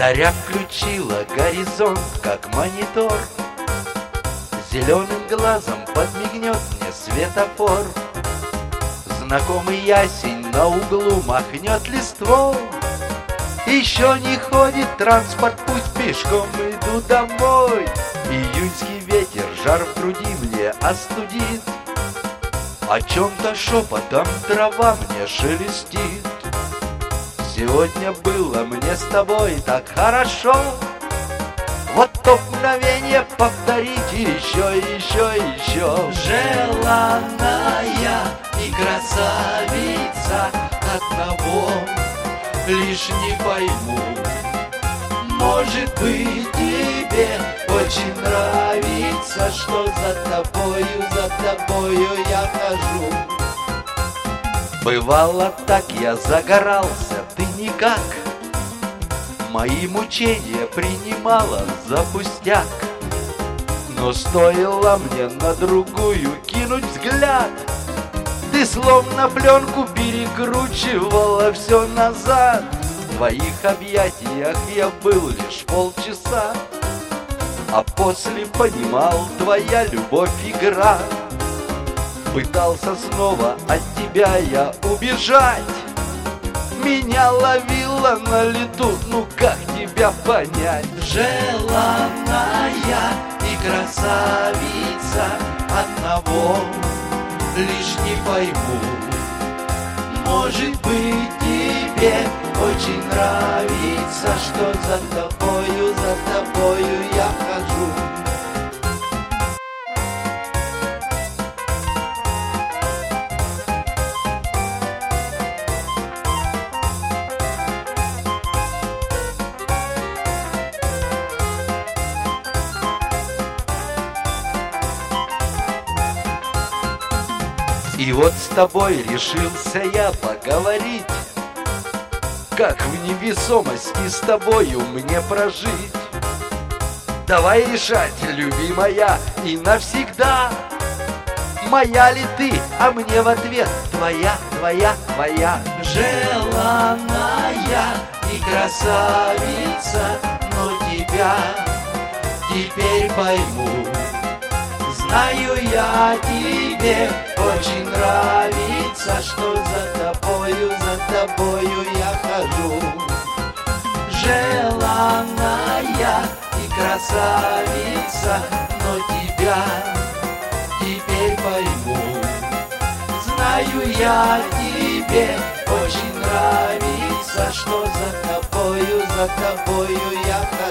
Заря включила горизонт, как монитор. Зеленым глазом подмигнет мне светофор. Знакомый ясень на углу махнет листвой. Еще не ходит транспорт, пусть пешком иду домой. Июньский ветер жар в груди мне остудит. О чем-то шепотом трава мне шелестит. Сегодня было мне с тобой так хорошо. Вот то мгновение повторить еще, еще, еще. Желанная и красавица, одного лишь не пойму. Может быть, тебе очень нравится, что за тобою я хожу. Бывало так, я загорался, ты никак. Мои мучения принимала за пустяк. Но стоило мне на другую кинуть взгляд, ты словно пленку перекручивала все назад. В твоих объятиях я был лишь полчаса, а после понимал, твоя любовь игра. Пытался снова от тебя я убежать. Меня ловила на лету, ну как тебя понять? Желанная и красавица, одного лишь не пойму. Может быть, тебе очень нравится, что за тобою я хожу. И вот с тобой решился я поговорить, как в невесомости с тобою мне прожить. Давай решать, любимая, и навсегда. Моя ли ты, а мне в ответ твоя, твоя, твоя. Желанная и красавица, но тебя теперь пойму. Знаю я, тебе очень нравится, что за тобою я хожу. Желанная и красавица, но тебя теперь пойму. Знаю я, тебе очень нравится, что за тобою я хожу.